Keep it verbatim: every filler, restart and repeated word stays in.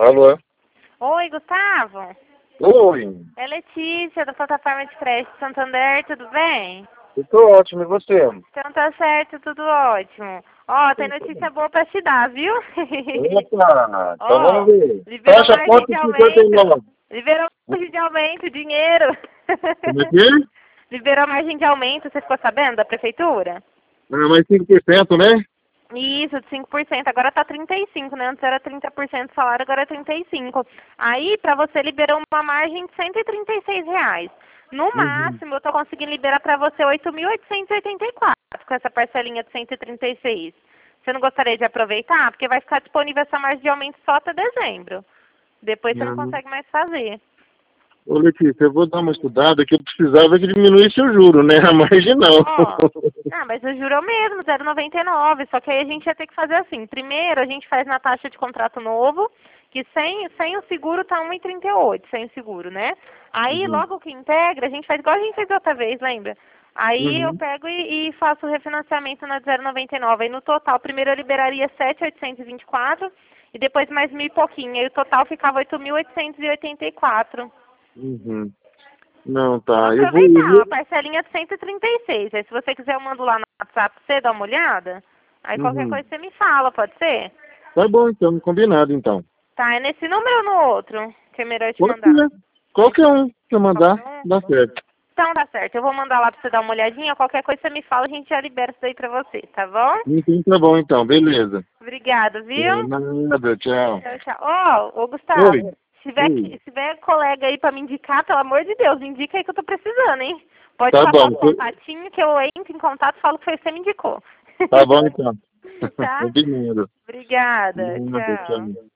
Alô? Oi, Gustavo. Oi, É Letícia, da plataforma de crédito Santander, tudo bem? eu tô ótimo, e você? Então tá certo, tudo ótimo. Ó, tem notícia boa pra te dar, viu? Opa, então Ó, vamos ver. liberou Taxa margem ponto de cinquenta e aumento. nove. Liberou margem de aumento, dinheiro. Como é que é? Liberou margem de aumento, você ficou sabendo, da prefeitura? Ah, mais cinco por cento, né? Isso, de cinco por cento. Agora tá trinta e cinco por cento, né? Antes era trinta por cento do salário, agora é trinta e cinco por cento. Aí, pra você, liberou uma margem de cento e trinta e seis reais. No Uhum. máximo, eu tô conseguindo liberar pra você oito mil oitocentos e oitenta e quatro com essa parcelinha de cento e trinta e seis. Você não gostaria de aproveitar? Porque vai ficar disponível essa margem de aumento só até dezembro. Depois você não Não. consegue mais fazer. Ô Letícia, eu vou dar uma estudada que eu precisava que diminuísse o juro, né? A margem não. Ó, não, mas o juro é o mesmo, zero vírgula noventa e nove, só que aí a gente ia ter que fazer assim. Primeiro, a gente faz na taxa de contrato novo, que sem, sem o seguro tá um vírgula trinta e oito, sem o seguro, né? Aí, Uhum. logo que integra, a gente faz igual a gente fez outra vez, lembra? Aí eu Uhum. pego e, e faço o refinanciamento na zero vírgula noventa e nove. Aí no total, primeiro eu liberaria sete mil oitocentos e vinte e quatro e depois mais mil e pouquinho. Aí o total ficava oito mil oitocentos e oitenta e quatro. Uhum. Não, Vamos tá. Eu vou, eu aproveitar, vou. uma parcelinha de cento e trinta e seis. Aí se você quiser eu mando lá no WhatsApp pra você dar uma olhada. Aí qualquer Uhum. coisa você me fala, pode ser? Tá bom, então, combinado, então. Tá, é nesse número ou no outro que é melhor eu te Pode mandar? ser. Qualquer um que eu mandar, Qualquer um? dá certo. Então dá certo, eu vou mandar lá pra você dar uma olhadinha. Qualquer coisa você me fala, a gente já libera isso daí pra você, tá bom? Então tá bom, então. Beleza. Obrigada, É, viu? nada, tchau. Tchau, tchau. Ó, ô Oi. Gustavo, se tiver, Oi. que- se tiver colega aí pra me indicar, pelo amor de Deus, me indica aí que eu tô precisando, hein? Pode Tá passar bom. os contatinhos que eu entro em contato e falo que foi você que me indicou. Tá bom, então. Tá? Combinado. Obrigada. Nada, Tchau. tchau.